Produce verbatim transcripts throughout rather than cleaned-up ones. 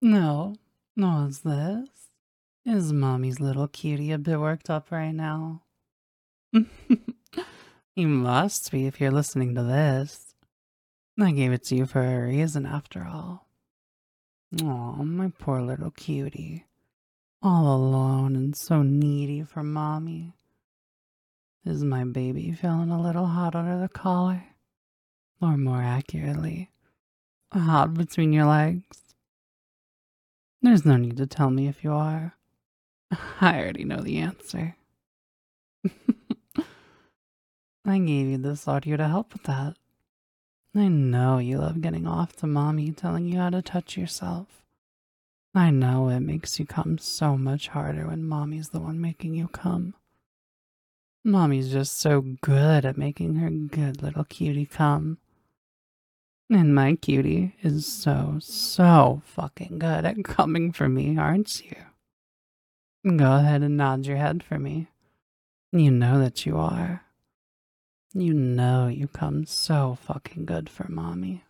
No. No, what's this? Is mommy's little cutie a bit worked up right now? You must be if you're listening to this. I gave it to you for a reason after all. Aw, my poor little cutie. All alone and so needy for mommy. Is my baby feeling a little hot under the collar? Or more accurately, hot between your legs? There's no need to tell me if you are. I already know the answer. I gave you this audio to help with that. I know you love getting off to mommy telling you how to touch yourself. I know it makes you come so much harder when mommy's the one making you come. Mommy's just so good at making her good little cutie come. And my cutie is so, so fucking good at coming for me, aren't you? Go ahead and nod your head for me. You know that you are. You know you come so fucking good for mommy.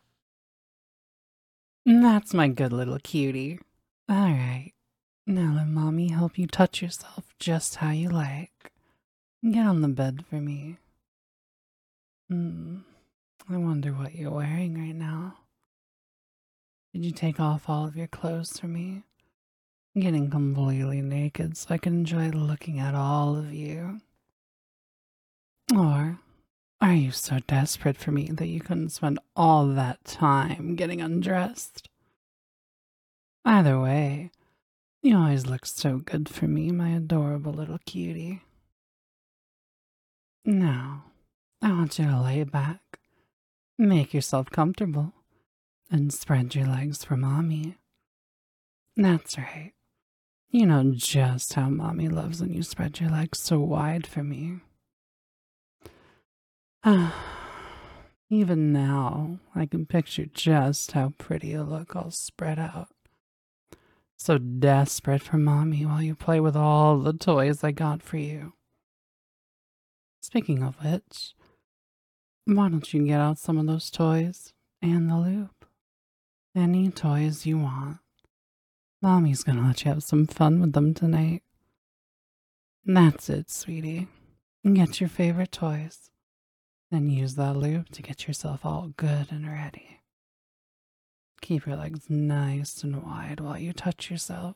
That's my good little cutie. Alright, now let mommy help you touch yourself just how you like. Get on the bed for me. Hmm, I wonder what you're wearing right now. Did you take off all of your clothes for me? Getting completely naked so I can enjoy looking at all of you. Or are you so desperate for me that you couldn't spend all that time getting undressed? Either way, you always look so good for me, my adorable little cutie. Now, I want you to lay back, make yourself comfortable, and spread your legs for mommy. That's right. You know just how mommy loves when you spread your legs so wide for me. Even now, I can picture just how pretty you look all spread out. So desperate for mommy while you play with all the toys I got for you. Speaking of which, why don't you get out some of those toys and the loop? Any toys you want. Mommy's gonna let you have some fun with them tonight. That's it, sweetie. Get your favorite toys. Then use that loop to get yourself all good and ready. Keep your legs nice and wide while you touch yourself.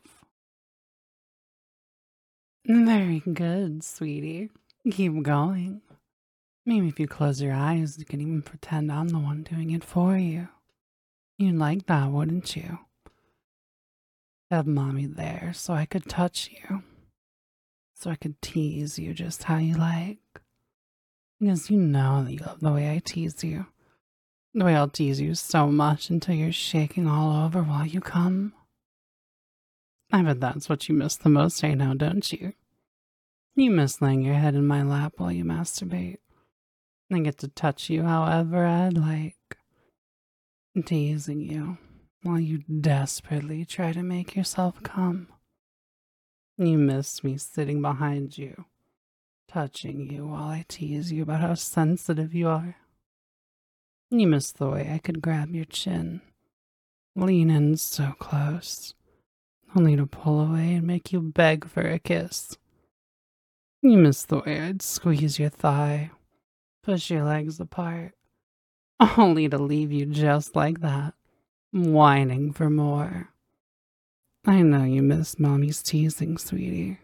Very good, sweetie. Keep going. Maybe if you close your eyes, you can even pretend I'm the one doing it for you. You'd like that, wouldn't you? Have mommy there so I could touch you. So I could tease you just how you like. Because you know that you love the way I tease you. The way I'll tease you so much until you're shaking all over while you come. I bet that's what you miss the most right now, don't you? You miss laying your head in my lap while you masturbate. I get to touch you however I'd like. Teasing you while you desperately try to make yourself come. You miss me sitting behind you, touching you while I tease you about how sensitive you are. You miss the way I could grab your chin, lean in so close, only to pull away and make you beg for a kiss. You miss the way I'd squeeze your thigh, push your legs apart, only to leave you just like that, whining for more. I know you miss mommy's teasing, sweetie.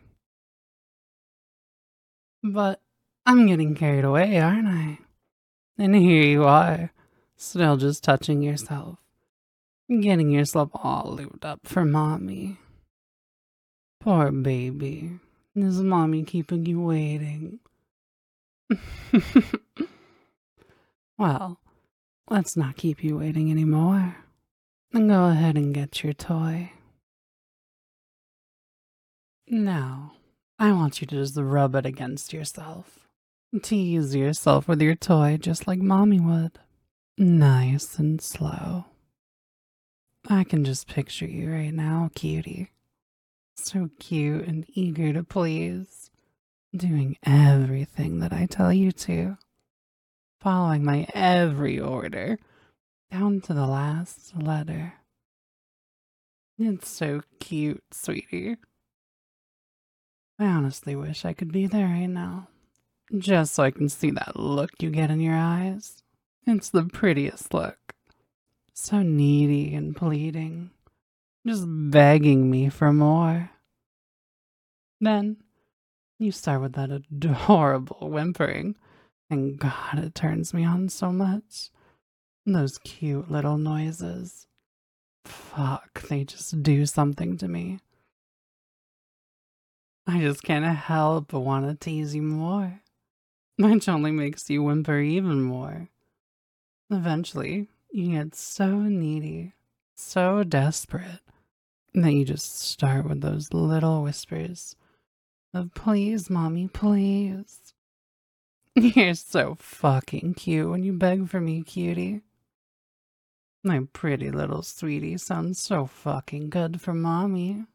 But I'm getting carried away, aren't I? And here you are, still just touching yourself, getting yourself all lubed up for mommy. Poor baby. Is mommy keeping you waiting? Well, let's not keep you waiting anymore. And go ahead and get your toy. Now, I want you to just rub it against yourself. Tease yourself with your toy just like mommy would. Nice and slow. I can just picture you right now, cutie. So cute and eager to please. Doing everything that I tell you to. Following my every order, down to the last letter. It's so cute, sweetie. I honestly wish I could be there right now, just so I can see that look you get in your eyes. It's the prettiest look. So needy and pleading, just begging me for more. Then you start with that adorable whimpering, and God, it turns me on so much. Those cute little noises. Fuck, they just do something to me. I just can't help but want to tease you more, which only makes you whimper even more. Eventually, you get so needy, so desperate, that you just start with those little whispers of please, mommy, please. You're so fucking cute when you beg for me, cutie. My pretty little sweetie sounds so fucking good for mommy.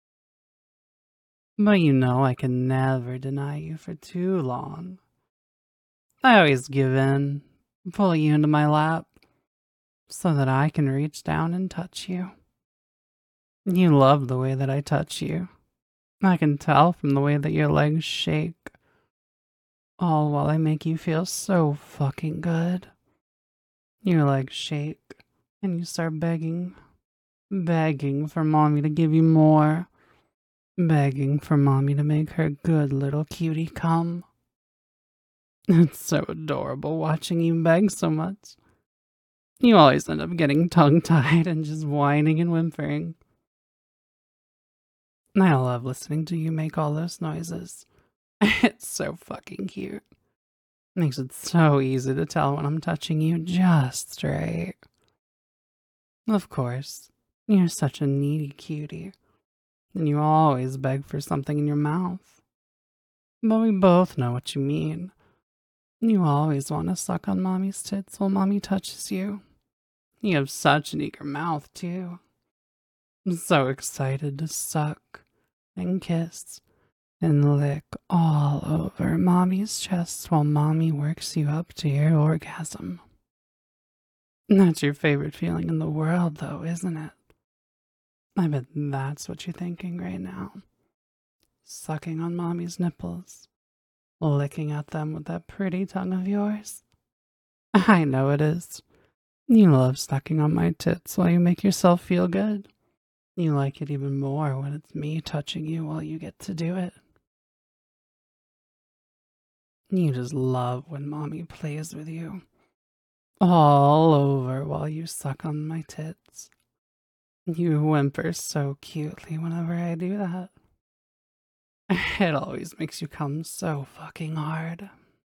But you know I can never deny you for too long. I always give in, pull you into my lap, so that I can reach down and touch you. You love the way that I touch you. I can tell from the way that your legs shake. All while I make you feel so fucking good. Your legs shake, and you start begging, begging for mommy to give you more. Begging for mommy to make her good little cutie come. It's so adorable watching you beg so much. You always end up getting tongue-tied and just whining and whimpering. I love listening to you make all those noises. It's so fucking cute. Makes it so easy to tell when I'm touching you just right. Of course, you're such a needy cutie, and you always beg for something in your mouth. But we both know what you mean. You always want to suck on mommy's tits while mommy touches you. You have such an eager mouth, too. I'm so excited to suck and kiss and lick all over mommy's chest while mommy works you up to your orgasm. That's your favorite feeling in the world, though, isn't it? I bet that's what you're thinking right now. Sucking on mommy's nipples, licking at them with that pretty tongue of yours. I know it is. You love sucking on my tits while you make yourself feel good. You like it even more when it's me touching you while you get to do it. You just love when mommy plays with you. All over while you suck on my tits. You whimper so cutely whenever I do that. It always makes you come so fucking hard.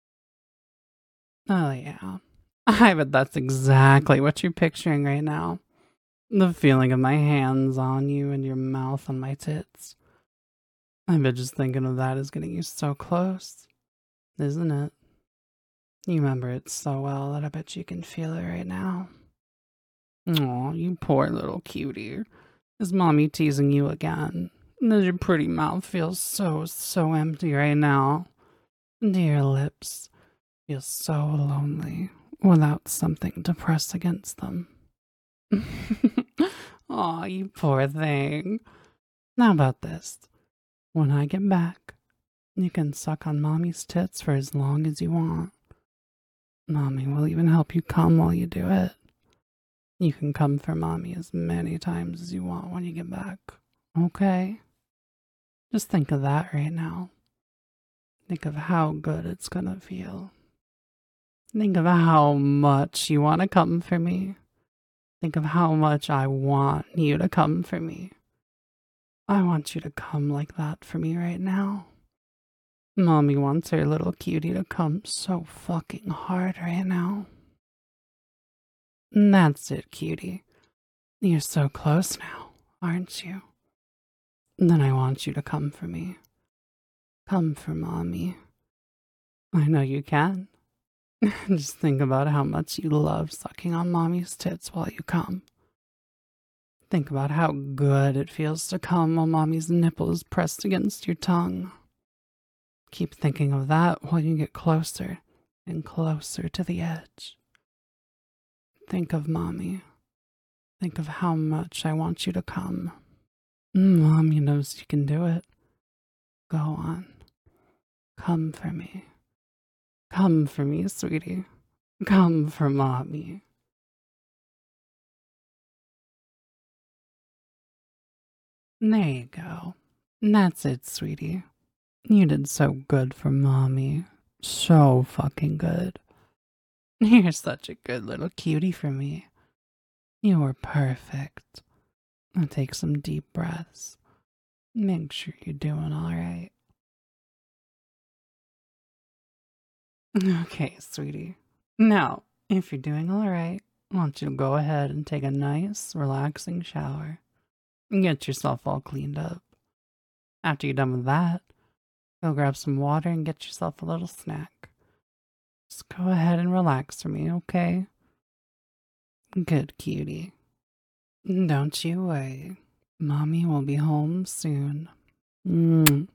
Oh yeah. I bet that's exactly what you're picturing right now. The feeling of my hands on you and your mouth on my tits. I bet just thinking of that is getting you so close, isn't it? You remember it so well that I bet you can feel it right now. Aw, you poor little cutie. Is mommy teasing you again? Does your pretty mouth feel so, so empty right now? Do your lips feel so lonely without something to press against them? Aw, you poor thing. How about this? When I get back, you can suck on mommy's tits for as long as you want. Mommy will even help you come while you do it. You can come for mommy as many times as you want when you get back, okay? Just think of that right now. Think of how good it's gonna feel. Think of how much you want to come for me. Think of how much I want you to come for me. I want you to come like that for me right now. Mommy wants her little cutie to come so fucking hard right now. That's it, cutie. You're so close now, aren't you? Then I want you to come for me. Come for mommy. I know you can. Just think about how much you love sucking on mommy's tits while you come. Think about how good it feels to come while mommy's nipple is pressed against your tongue. Keep thinking of that while you get closer and closer to the edge. Think of mommy. Think of how much I want you to come. Mommy knows you can do it. Go on. Come for me. Come for me, sweetie. Come for mommy. There you go. That's it, sweetie. You did so good for mommy. So fucking good. You're such a good little cutie for me. You were perfect. Now take some deep breaths. Make sure you're doing alright. Okay, sweetie. Now, if you're doing alright, I want you to go ahead and take a nice, relaxing shower and get yourself all cleaned up. After you're done with that, go grab some water and get yourself a little snack. Just go ahead and relax for me, okay? Good cutie. Don't you worry. Mommy will be home soon. Mm.